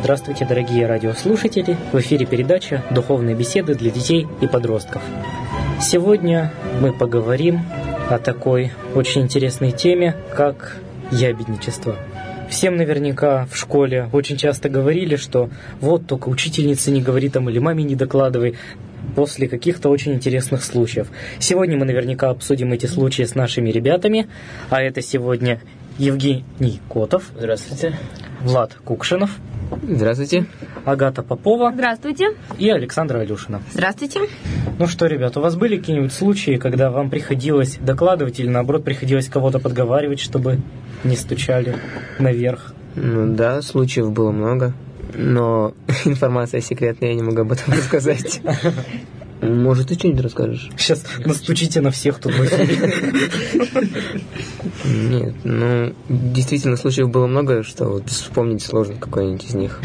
Здравствуйте, дорогие радиослушатели! В эфире передача «Духовные беседы для детей и подростков». Сегодня мы поговорим о такой очень интересной теме, как ябедничество. Всем наверняка в школе очень часто говорили, что вот только учительница не говори там или маме не докладывай после каких-то очень интересных случаев. Сегодня мы наверняка обсудим эти случаи с нашими ребятами, а это сегодня Евгений Котов. Здравствуйте. Влад Кукшинов. Здравствуйте. Агата Попова. Здравствуйте. И Александра Алюшина. Здравствуйте. Ну что, ребят, у вас были какие-нибудь случаи, когда вам приходилось докладывать или, наоборот, приходилось кого-то подговаривать, чтобы не стучали наверх? Ну да, случаев было много, но информация секретная, я не могу об этом рассказать. Может, ты что-нибудь расскажешь? Сейчас настучите на всех тут в эфире. Нет, ну, действительно, случаев было много, что вот вспомнить сложно какой-нибудь из них.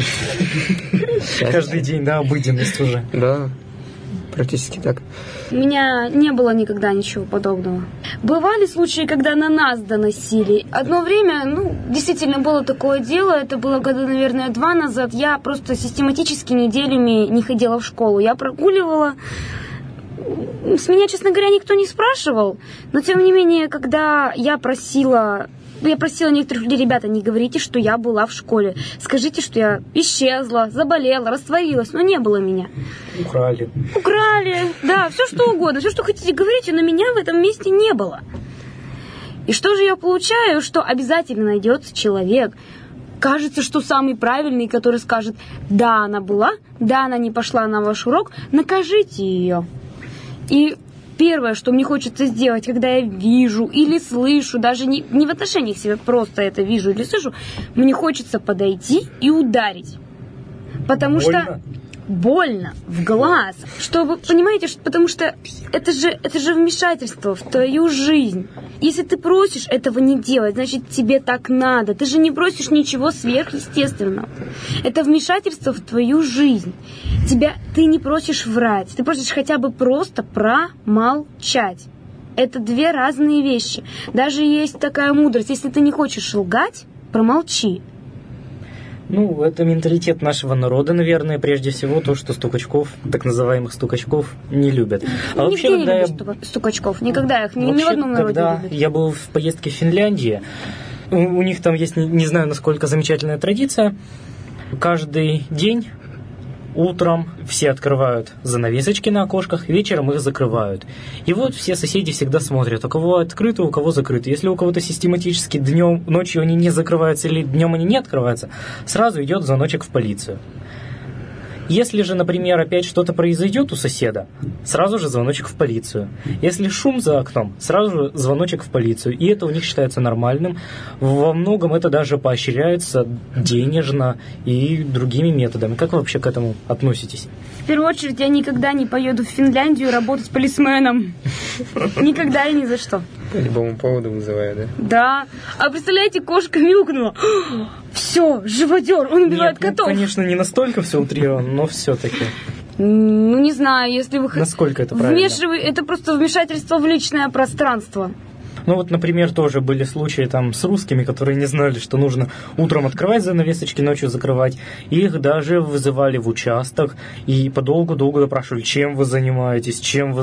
Каждый день, да, обыденность уже. Да, практически так. У меня не было никогда ничего подобного. Бывали случаи, когда на нас доносили. Одно время, действительно было такое дело, это было года, наверное, 2 назад. Я просто систематически неделями не ходила в школу. Я прогуливала. С меня, честно говоря, никто не спрашивал. Но, тем не менее, когда я просила некоторых людей: ребята, не говорите, что я была в школе. Скажите, что я исчезла, заболела, растворилась, но не было меня. Украли, да, все что угодно, все, что хотите, говорите, но меня в этом месте не было. И что же я получаю? Что обязательно найдется человек, кажется, что самый правильный, который скажет: да, она была, да, она не пошла на ваш урок, накажите ее. И первое, что мне хочется сделать, когда я вижу или слышу, даже не в отношениях себя, просто это вижу или слышу, мне хочется подойти и ударить. Потому что больно в глаз. Чтобы, понимаете, потому что это же вмешательство в твою жизнь. Если ты просишь этого не делать, значит, тебе так надо. Ты же не просишь ничего сверхъестественного. Это вмешательство в твою жизнь. Ты не просишь врать. Ты просишь хотя бы просто промолчать. Это 2 разные вещи. Даже есть такая мудрость: если ты не хочешь лгать, промолчи. Это менталитет нашего народа, наверное, прежде всего, то, что стукачков, так называемых стукачков, не любят. А вообще, не любят стукачков, никогда их, ни в одном народе когда не любят. Я был в поездке в Финляндии, у них там есть, не знаю, насколько замечательная традиция, каждый день утром все открывают занавесочки на окошках, вечером их закрывают. И вот все соседи всегда смотрят, у кого открыто, у кого закрыто. Если у кого-то систематически ночью они не закрываются или днем они не открываются, сразу идет звоночек в полицию. Если же, например, опять что-то произойдет у соседа, сразу же звоночек в полицию. Если шум за окном, сразу же звоночек в полицию. И это у них считается нормальным. Во многом это даже поощряется денежно и другими методами. Как вы вообще к этому относитесь? В первую очередь, я никогда не поеду в Финляндию работать полисменом. Никогда и ни за что. По любому поводу вызываю, да? Да. А представляете, кошка мяукнула. Все, живодер, он убивает котов. Конечно, не настолько все утрировано, но все-таки. Не знаю, если вы... Насколько это правильно? Это просто вмешательство в личное пространство. Например, тоже были случаи с русскими, которые не знали, что нужно утром открывать занавесочки, ночью закрывать. Их даже вызывали в участок и подолгу-долго допрашивали: чем вы занимаетесь.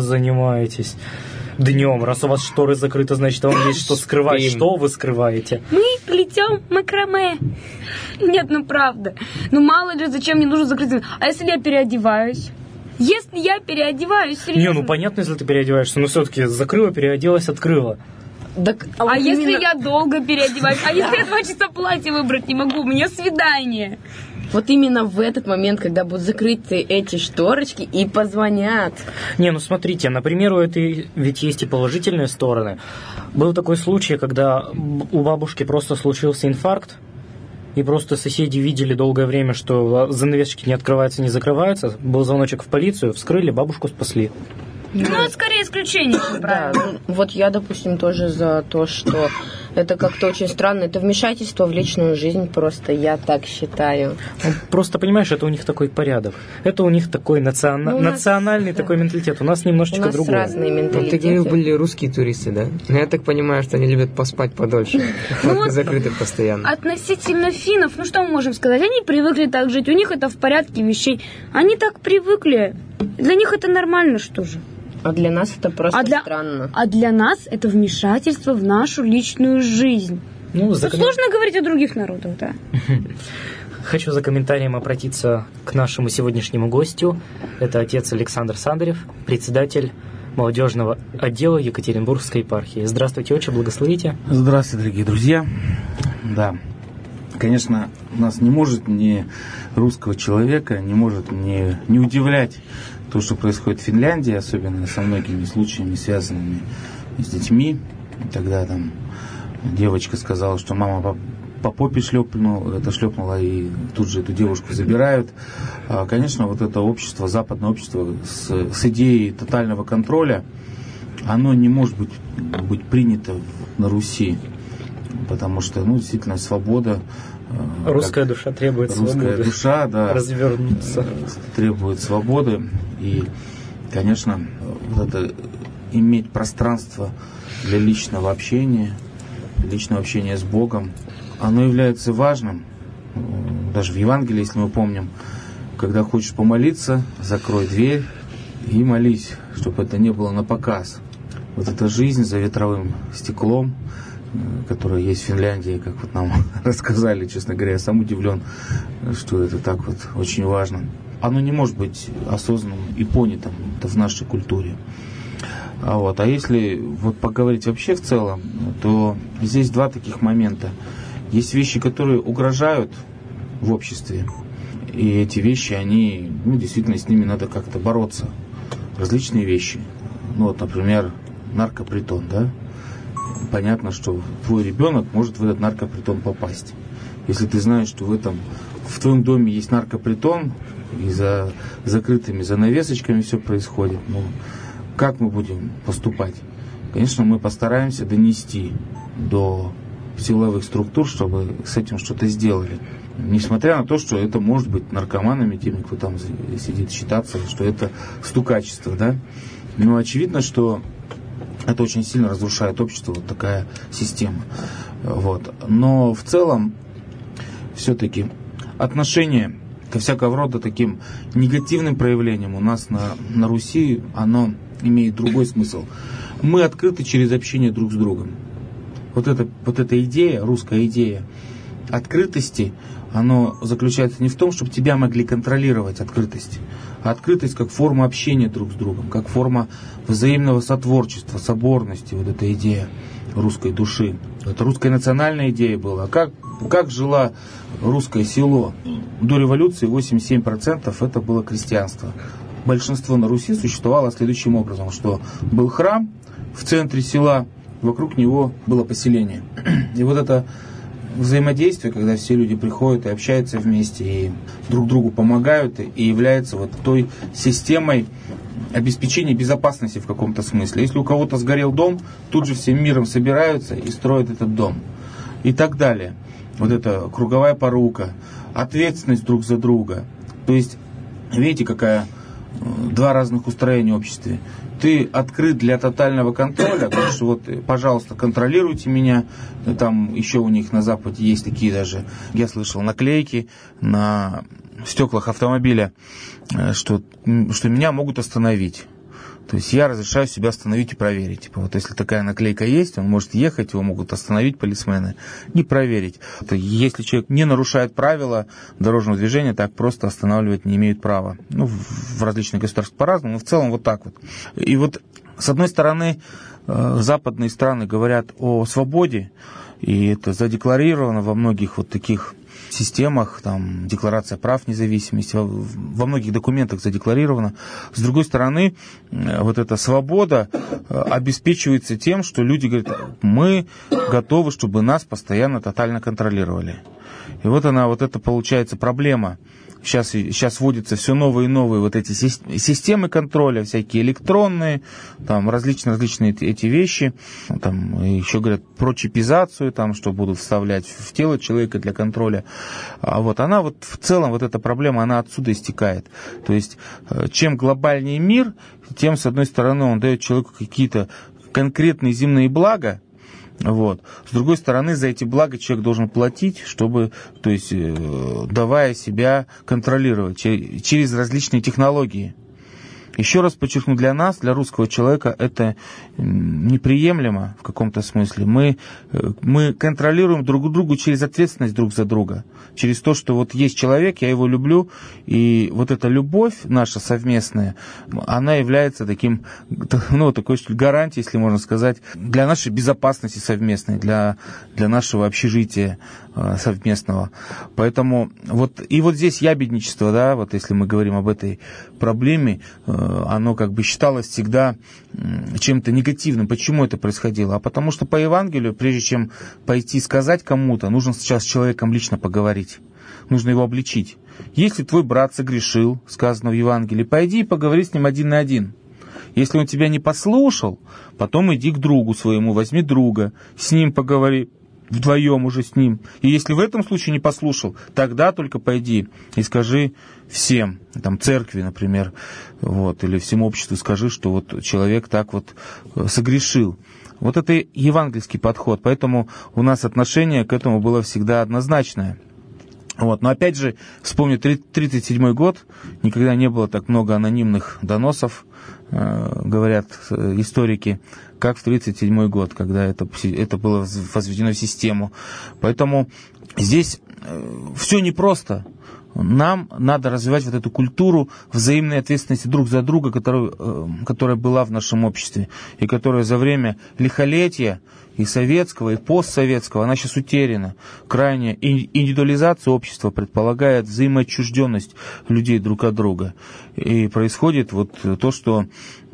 Днем, раз у вас шторы закрыты, значит, вам есть что скрывать. Что вы скрываете? Мы плетем макраме. Нет, правда. Мало ли, зачем мне нужно закрыть? А если я переодеваюсь? Серьезно? Понятно, если ты переодеваешься, но все-таки закрыла, переоделась, открыла. Так, если я долго переодеваюсь? А если я 2 часа платье выбрать не могу? У меня свидание. Вот именно в этот момент, когда будут закрыты эти шторочки, и позвонят. Смотрите, например, у этой ведь есть и положительные стороны. Был такой случай, когда у бабушки просто случился инфаркт, и просто соседи видели долгое время, что занавесочки не открываются, не закрываются. Был звоночек в полицию, вскрыли, бабушку спасли. Это скорее исключение, чем правило. Да, вот я, допустим, тоже за то, что Это как-то очень странно. Это вмешательство в личную жизнь просто, я так считаю. Просто, понимаешь, это у них такой порядок. Это у них такой национальный такой менталитет. У нас немножечко другой. У нас разные менталитеты. Ты говорил, были русские туристы, да? Я так понимаю, что они любят поспать подольше. Закрыты постоянно. Относительно финнов, ну что мы можем сказать? Они привыкли так жить, у них это в порядке вещей. Они так привыкли. Для них это нормально, что же? А для нас это просто странно. А для нас это вмешательство в нашу личную жизнь. Сложно говорить о других народах, да. Хочу за комментарием обратиться к нашему сегодняшнему гостю. Это отец Александр Сандарев, председатель молодежного отдела Екатеринбургской епархии. Здравствуйте, отче, благословите. Здравствуйте, дорогие друзья. Да, конечно, нас не может ни русского человека, не может не удивлять то, что происходит в Финляндии, особенно со многими случаями, связанными с детьми. Тогда там девочка сказала, что мама по попе шлепнула, и тут же эту девушку забирают. Конечно, вот это общество, западное общество с идеей тотального контроля, оно не может быть принято на Руси, потому что, действительно, свобода. Русская душа требует свободы. Русская душа, да, развернуться. Требует свободы. И, конечно, вот это иметь пространство для личного общения с Богом, оно является важным. Даже в Евангелии, если мы помним, когда хочешь помолиться, закрой дверь и молись, чтобы это не было на показ. Вот эта жизнь за ветровым стеклом, которая есть в Финляндии, как вот нам рассказали, честно говоря, я сам удивлен, что это так вот очень важно. Оно не может быть осознанным и понятым в нашей культуре. А если поговорить вообще в целом, то здесь два таких момента. Есть вещи, которые угрожают в обществе, и эти вещи, они, действительно, с ними надо как-то бороться. Различные вещи. Например, наркопритон, да? Понятно, что твой ребенок может в этот наркопритон попасть. Если ты знаешь, что в твоем доме есть наркопритон, и за закрытыми занавесочками все происходит, как мы будем поступать? Конечно, мы постараемся донести до силовых структур, чтобы с этим что-то сделали. Несмотря на то, что это может быть наркоманами, теми, кто там сидит, считаться, что это стукачество, да? Но очевидно, что это очень сильно разрушает общество, вот такая система. Но в целом, все-таки отношение ко всякого рода таким негативным проявлениям у нас на Руси, оно имеет другой смысл. Мы открыты через общение друг с другом. Вот эта идея, русская идея открытости, оно заключается не в том, чтобы тебя могли контролировать, открытость, а открытость как форма общения друг с другом, как форма взаимного сотворчества, соборности, вот эта идея русской души. Это русская национальная идея была. Как жило русское село? До революции 87% это было крестьянство. Большинство на Руси существовало следующим образом, что был храм в центре села, вокруг него было поселение. И вот это взаимодействие, когда все люди приходят и общаются вместе, и друг другу помогают, и является той системой обеспечения безопасности в каком-то смысле. Если у кого-то сгорел дом, тут же всем миром собираются и строят этот дом. И так далее. Вот это круговая порука, ответственность друг за друга. То есть, видите, какая два разных устроения в обществе. Ты открыт для тотального контроля, потому что пожалуйста, контролируйте меня. Там еще у них на Западе есть такие даже, я слышал, наклейки на стеклах автомобиля, что меня могут остановить. То есть я разрешаю себя остановить и проверить. Если такая наклейка есть, он может ехать, его могут остановить полисмены и проверить. Если человек не нарушает правила дорожного движения, так просто останавливать не имеют права. В различных государствах по-разному, но в целом вот так вот. И с одной стороны, западные страны говорят о свободе, и это задекларировано во многих таких системах, там, Декларация прав независимости, во многих документах задекларировано. С другой стороны, эта свобода обеспечивается тем, что люди говорят, мы готовы, чтобы нас постоянно тотально контролировали. И вот она, вот это получается проблема. Сейчас вводятся все новые и новые вот эти системы контроля, всякие электронные, там различные эти вещи, там еще говорят про чипизацию, там, что будут вставлять в тело человека для контроля. А вот она вот в целом, вот эта проблема, она отсюда истекает. То есть, чем глобальнее мир, тем, с одной стороны, он дает человеку какие-то конкретные земные блага, вот. С другой стороны, за эти блага человек должен платить, чтобы, то есть, давая себя контролировать через различные технологии. Еще раз подчеркну, для нас, для русского человека, это неприемлемо в каком-то смысле. Мы контролируем друг друга через ответственность друг за друга. Через то, что вот есть человек, я его люблю, и вот эта любовь наша совместная, она является таким, ну, такой, что ли, гарантией, если можно сказать, для нашей безопасности совместной, для нашего общежития совместного. Поэтому вот, и вот здесь ябедничество, да, вот если мы говорим об этой проблеме, оно как бы считалось всегда чем-то негативным. Почему это происходило? А потому что по Евангелию, прежде чем пойти сказать кому-то, нужно сейчас с человеком лично поговорить. Нужно его обличить. Если твой брат согрешил, сказано в Евангелии, пойди и поговори с ним один на один. Если он тебя не послушал, потом иди к другу своему, возьми друга, с ним поговори, вдвоем уже с ним. И если в этом случае не послушал, тогда только пойди и скажи всем, там, церкви, например, вот, или всему обществу скажи, что вот человек так вот согрешил. Вот это евангельский подход, поэтому у нас отношение к этому было всегда однозначное. Вот. Но опять же, вспомню 1937 год, никогда не было так много анонимных доносов, говорят историки, как в 1937 год, когда это было возведено в систему. Поэтому здесь все непросто. Нам надо развивать вот эту культуру взаимной ответственности друг за друга, которая была в нашем обществе, и которая за время лихолетия и советского, и постсоветского, она сейчас утеряна. Крайняя индивидуализация общества предполагает взаимоотчужденность людей друг от друга. И происходит вот то, что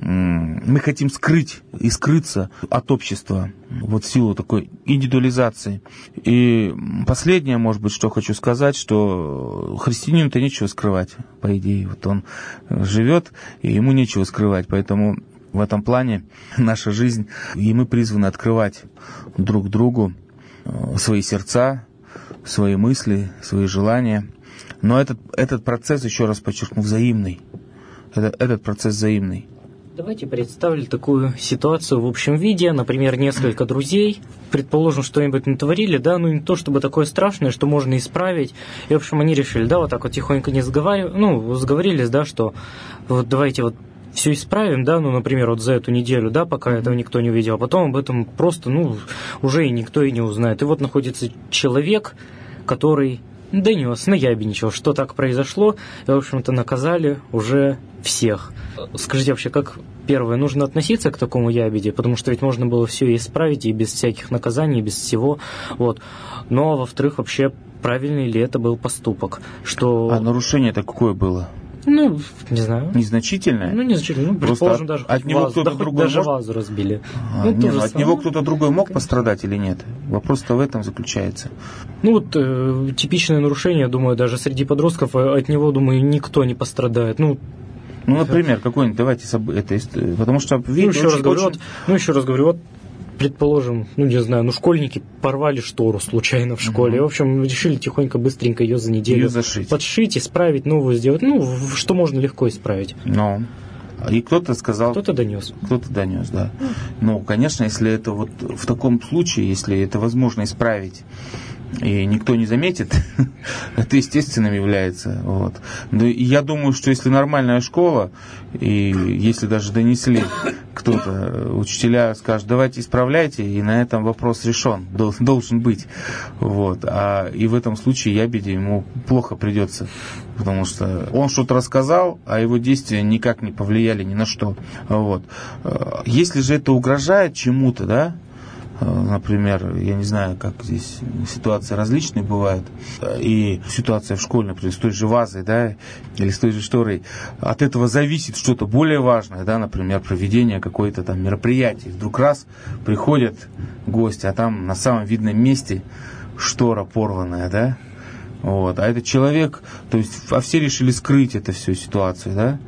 мы хотим скрыть и скрыться от общества, вот в силу такой индивидуализации. И последнее, может быть, что хочу сказать, что христианину-то нечего скрывать, по идее. Вот он живет, и ему нечего скрывать, поэтому в этом плане наша жизнь, и мы призваны открывать друг другу свои сердца, свои мысли, свои желания. Но этот процесс, еще раз подчеркну, взаимный. Этот процесс взаимный. Давайте представили такую ситуацию в общем виде. Например, несколько друзей, предположим, что-нибудь натворили, да, ну не то чтобы такое страшное, что можно исправить. И, в общем, они решили, да, вот так вот тихонько не сговорились, да, что вот давайте вот все исправим, да, ну, например, вот за эту неделю, да, пока этого никто не увидел, а потом об этом просто, уже и никто и не узнает. И вот находится человек, который донес, наябедничал, что так произошло, и, в общем-то, наказали уже всех. Скажите вообще, как, первое, нужно относиться к такому ябеде, потому что ведь можно было все исправить и без всяких наказаний, без всего, вот. Но, во-вторых, вообще, правильный ли это был поступок, что... А нарушение-то какое было? Ну, не знаю. Незначительное? Ну, незначительное. Ну, предположим, даже от него кто-то другой даже вазу разбили. От него кто-то другой мог пострадать или нет? Вопрос-то в этом заключается. Ну, вот типичное нарушение, я думаю, даже среди подростков, от него, думаю, никто не пострадает. Ну, например, какой-нибудь, давайте, потому что... еще раз говорю, вот, предположим, не знаю, школьники порвали штору случайно в школе. В общем, решили тихонько, быстренько ее за неделю подшить, исправить, новую сделать. Что можно легко исправить. И кто-то сказал... Кто-то донес. Да. Конечно, если это вот в таком случае, если это возможно исправить, и никто не заметит, это естественным является. Вот. И я думаю, что если нормальная школа, и если даже донесли кто-то, учителя скажут, давайте исправляйте, и на этом вопрос решен, должен быть. Вот. И в этом случае ябеде ему плохо придется, потому что он что-то рассказал, а его действия никак не повлияли ни на что. Вот. Если же это угрожает чему-то, да, например, я не знаю, как здесь ситуации различные бывают, и ситуация в школе, например, с той же вазой, да, или с той же шторой, от этого зависит что-то более важное, да, например, проведение какой-то там мероприятия. Вдруг раз приходят гости, а там на самом видном месте штора порванная, да? Вот. А этот человек, то есть, все решили скрыть эту всю ситуацию, да?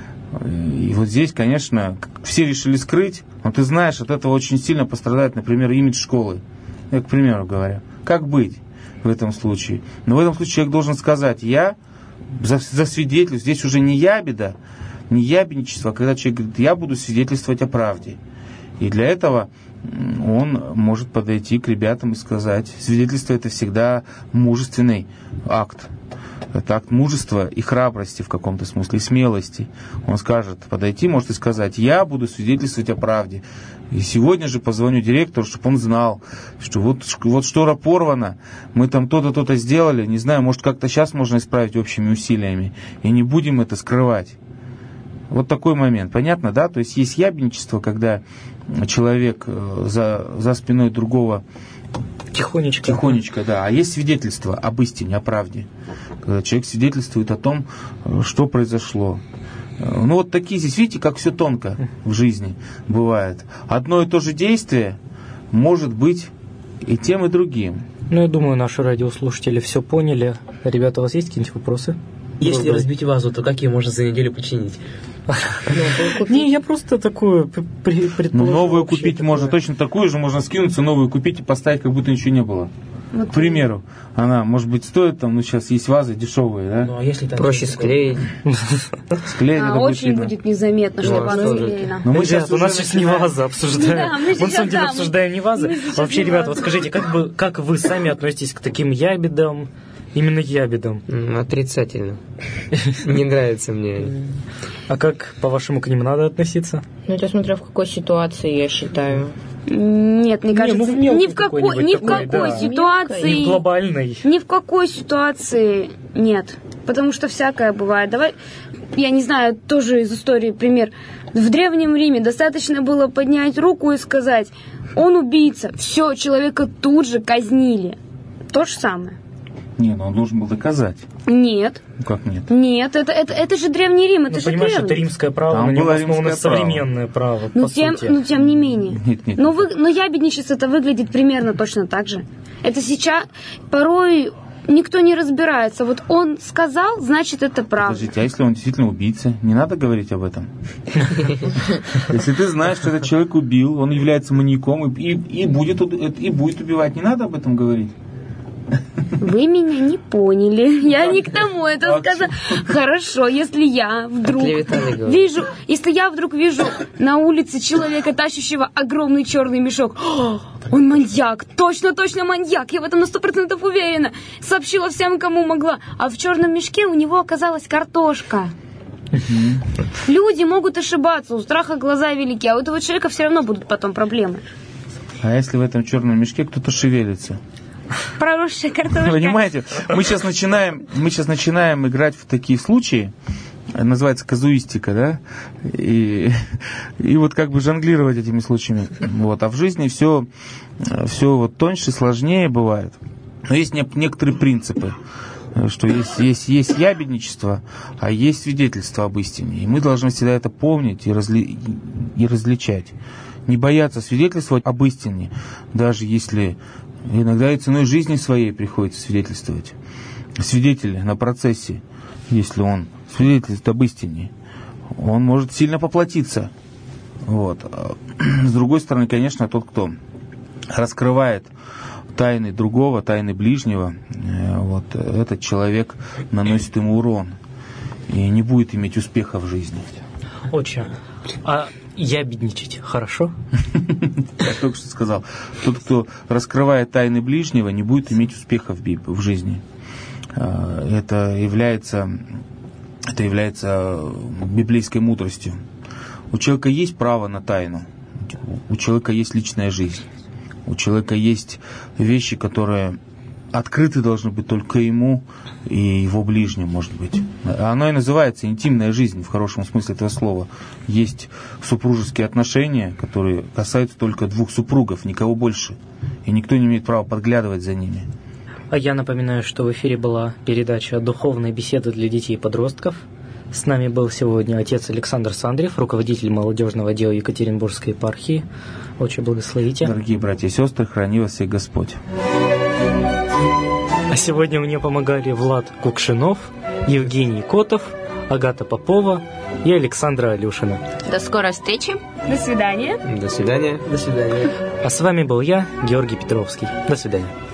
И вот здесь, конечно, все решили скрыть, но ты знаешь, от этого очень сильно пострадает, например, имидж школы. Я, к примеру, говорю. Как быть в этом случае? Но в этом случае человек должен сказать: я засвидетельствую. Здесь уже не ябеда, не ябедничество, а когда человек говорит: я буду свидетельствовать о правде. И для этого он может подойти к ребятам и сказать: свидетельство — это всегда мужественный акт. Это акт мужества и храбрости в каком-то смысле, и смелости. Он скажет, подойти может и сказать: я буду свидетельствовать о правде. И сегодня же позвоню директору, чтобы он знал, что вот штора порвана, мы там то-то, то-то сделали, не знаю, может, как-то сейчас можно исправить общими усилиями, и не будем это скрывать. Вот такой момент. Понятно, да? То есть есть ябедничество, когда человек за спиной другого Тихонечко, да. А есть свидетельство об истине, о правде. Когда человек свидетельствует о том, что произошло. Ну вот такие здесь, видите, как все тонко в жизни бывает. Одно и то же действие может быть и тем, и другим. Ну, я думаю, наши радиослушатели все поняли. Ребята, у вас есть какие-нибудь вопросы? Если разбить вазу, то как ее можно за неделю починить? Не, я просто такую предположил. Новую купить можно, точно такую же можно скинуться, новую купить и поставить, как будто ничего не было. К примеру, она, может быть, стоит там, сейчас есть вазы дешевые, да? Ну, а если там проще склеить? Склеить это очень будет незаметно, что она склеена. Но мы сейчас, у нас сейчас не вазы обсуждаем. Мы на самом деле обсуждаем не вазы. Вообще, ребята, вот скажите, как вы сами относитесь к таким ябедам? Именно ябедам. Отрицательно. Не нравится мне. А как, по-вашему, к ним надо относиться? Ну, это смотря в какой ситуации, я считаю. Нет, мне кажется, ни в какой ситуации. Не в глобальной. Ни в какой ситуации нет. Потому что всякое бывает. Давай, я не знаю, тоже из истории пример. В Древнем Риме достаточно было поднять руку и сказать: он убийца. Все, человека тут же казнили. То же самое. Не, но он должен был доказать. Нет. Ну как нет? Нет, это же Древний Рим, это же понимаешь, древний. это римское право, Там на нем было основано римское современное право, по сути. Но тем не менее. Нет. Но ябедничество это выглядит примерно точно так же. Это сейчас порой никто не разбирается. Вот он сказал, значит, это правда. Подождите, а если он действительно убийца, не надо говорить об этом? Если ты знаешь, что этот человек убил, он является маньяком и будет убивать, не надо об этом говорить? Вы меня не поняли. Я не к тому это сказала. Хорошо, если я вдруг вижу на улице человека, тащащего огромный черный мешок. Он маньяк, точно маньяк. Я в этом на 100% уверена. Сообщила всем, кому могла. А в черном мешке у него оказалась картошка. Люди могут ошибаться, у страха глаза велики, а у этого человека все равно будут потом проблемы. А если в этом черном мешке кто-то шевелится? Проросшая картошка. Понимаете, мы сейчас начинаем играть в такие случаи, называется казуистика, да, и вот как бы жонглировать этими случаями. Вот. А в жизни все вот тоньше, сложнее бывает. Но есть некоторые принципы, что есть ябедничество, а есть свидетельство об истине. И мы должны всегда это помнить и различать. Не бояться свидетельствовать об истине, даже если иногда и ценой жизни своей приходится свидетельствовать. Свидетель на процессе, если он свидетельствует об истине, он может сильно поплатиться. Вот. С другой стороны, конечно, тот, кто раскрывает тайны другого, тайны ближнего, вот, этот человек наносит ему урон и не будет иметь успеха в жизни. Отче, а ябедничать хорошо? Я только что сказал, тот, кто раскрывает тайны ближнего, не будет иметь успеха в жизни. Это является библейской мудростью. У человека есть право на тайну, у человека есть личная жизнь, у человека есть вещи, которые открыты должны быть только ему и его ближним, может быть. Оно и называется интимная жизнь, в хорошем смысле этого слова. Есть супружеские отношения, которые касаются только двух супругов, никого больше. И никто не имеет права подглядывать за ними. А я напоминаю, что в эфире была передача «Духовные беседы для детей и подростков». С нами был сегодня отец Александр Сандрев, руководитель молодежного отдела Екатеринбургской епархии. Отче, благословите. Дорогие братья и сестры, храни вас всех Господь. А сегодня мне помогали Влад Кукшинов, Евгений Котов, Агата Попова и Александра Алюшина. До скорой встречи. До свидания. До свидания. А с вами был я, Георгий Петровский. До свидания.